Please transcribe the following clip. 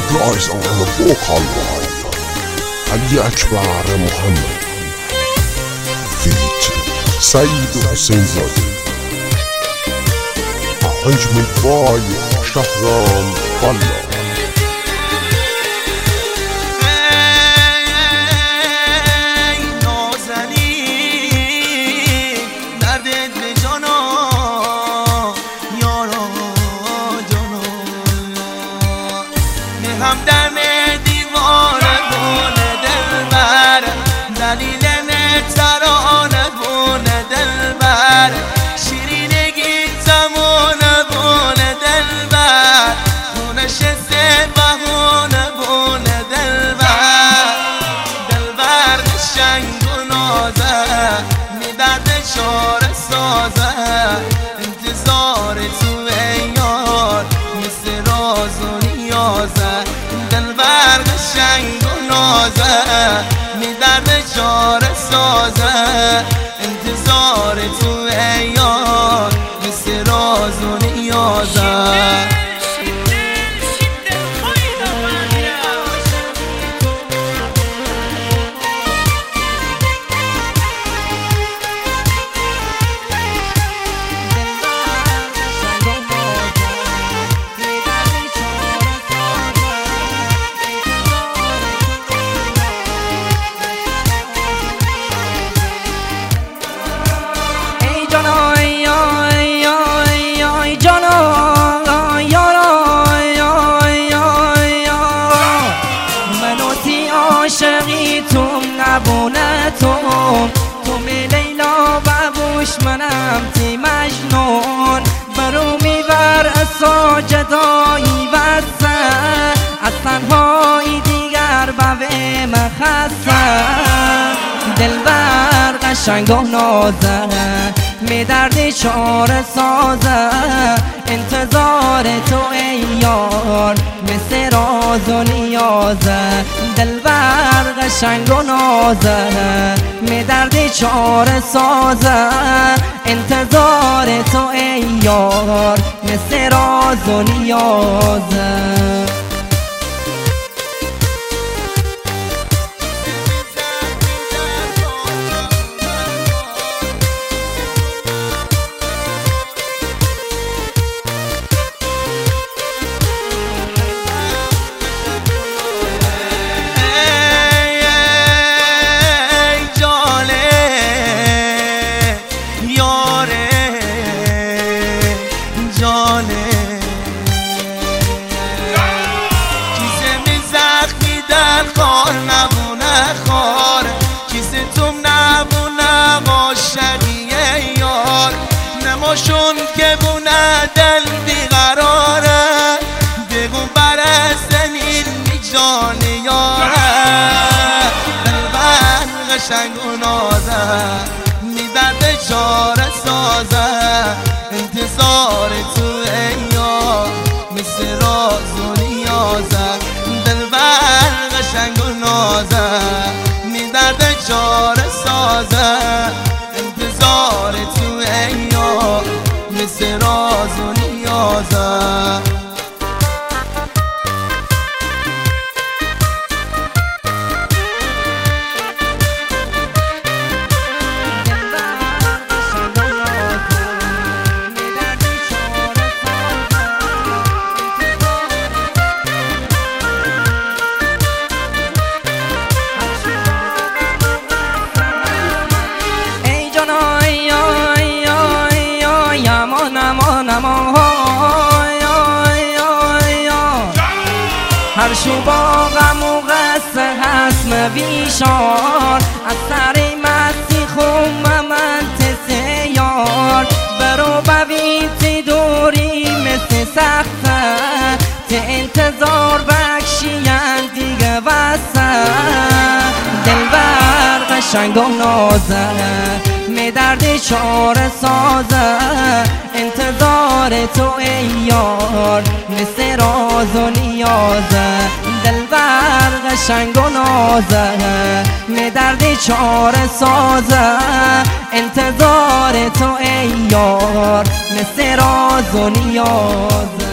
guys on the vocal line Ali Akbar Muhammad feat Saeed Hussein Zade أنجم الباي شهرام طلع همدم دیوانه بونه دلبر دلیل ترانه بونه دلبر شیرینگی زمانه بونه دلبر خونش بهونه بونه دلبر دلبر قشنگ و نازه میدرد چاره سازه انتظار تو یار مثل راز و نیازه دلبر قشنگ و نازه میدرد چاره سازه انتظار تو یار مثل راز و نیازه عاشقی توم نبونه توم لیلا ببوش منم تی مجنون برو میبر ساجدایی بسه از تنهایی دیگر بوه مخصه دلبر قشنگ و نازه میدردی چاره سازه انتظار تو ای یار مثل راز و نیازه دلبر قشنگ و نازه میدردی چاره سازه انتظار تو ای یار مثل راز و نیازه خار نبونه خار کسی توم نبونه عاشقیه یار نماشون که بونه دل بیقراره بگو بره زنین بی جان یاره دلبر قشنگ و نازه میدرد چاره سازه انتظار تو ای یار مثل راز و نیازه دلبر قشنگ و نازه میدرد چاره سازه انتظار تو ای یار مثل راز و نیازه هر شو با غم و غصه هست بیشار از سر مستی خوم من تسیار برو ببین تی دوری مثل سخته تی انتظار بکشین دیگه بسته دلبر قشنگ و نازه میدردی چاره سازه انتظار تو ای یار مثل راز و نیازه دلبر قشنگ و نازه میدردی چاره سازه انتظار تو ای یار مثل راز و نیازه